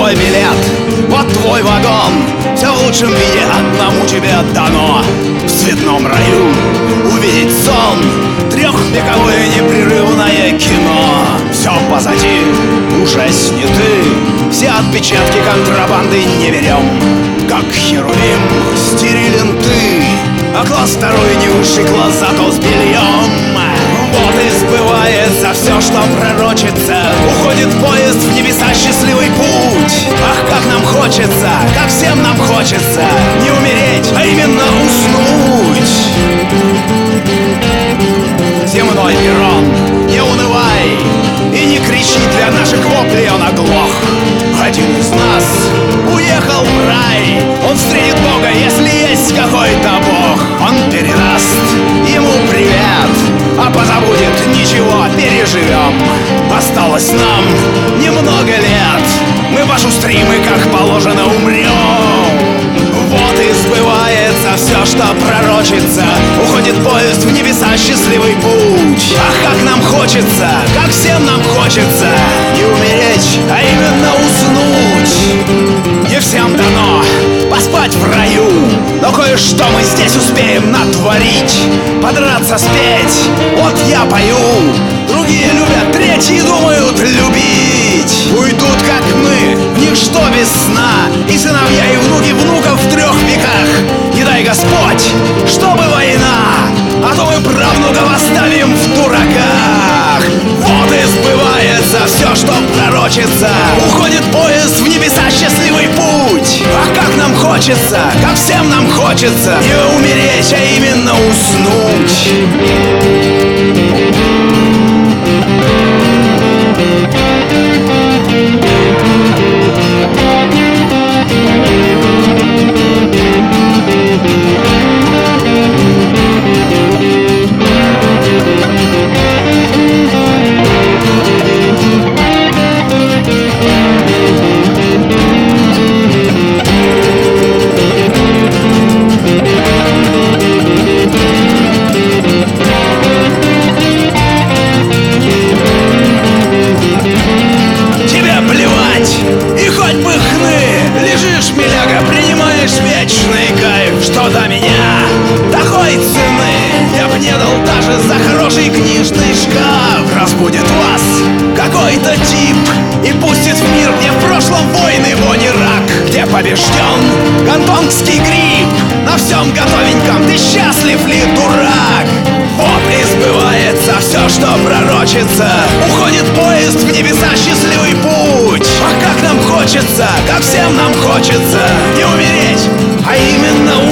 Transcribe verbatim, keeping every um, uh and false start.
твой билет, вот твой вагон. Все в лучшем виде одному тебе дано. В цветном раю увидеть сон, трехвековое непрерывное кино. Все позади, уже сняты все отпечатки контрабанды, не берем. Как херувим стерилен ты, а класс второй не высший класс, зато с бельем. Вот и сбывается все, что пророчится. Уходит поезд в небеса, счастливый путь. Ах, как нам хочется, как всем нам хочется не умереть, а именно уснуть. Земной перрон, не унывай и не кричи, для наших воплей он оглох. Один из нас уехал в рай, он встретит Бога, если есть какой-то Бог. Он передаст ему привет, а позабудет ничего, переживем. Осталось нам немного лет, мы пошустрим и как положено умрем. Вот и сбывается все, что пророчится. Уходит поезд в небеса, счастливый путь. Ах, как нам хочется, как всем нам хочется не умереть, а именно уснуть. Не всем дано поспать в раю, но кое-что мы здесь успеем натворить. Подраться, спеть, вот я пою, другие любят, третьи думают любить. Уйдут, как мы, в ничто без сна, и сыновья, и внуки внуков в трех веках. Не дай Господь, чтобы война, а то мы правнуков оставим в дураках. Вот и сбывается все, что пророчится. Уходит поезд в небеса, счастливый путь. Ах, как нам хочется, как всем нам хочется не умереть, а именно уснуть. Вечный кайф, что до меня такой цены я б не дал даже за хороший книжный шкаф. Разбудит вас какой-то тип и пустит в мир, где в прошлом войны вони рак, где побежден гонконгский грипп. На всем готовеньком, ты счастлив ли, дурак? Вот и сбывается все, что пророчится. Уходит поезд в небеса, счастливый путь. Ах, как нам хочется, как всем нам хочется не умереть, а именно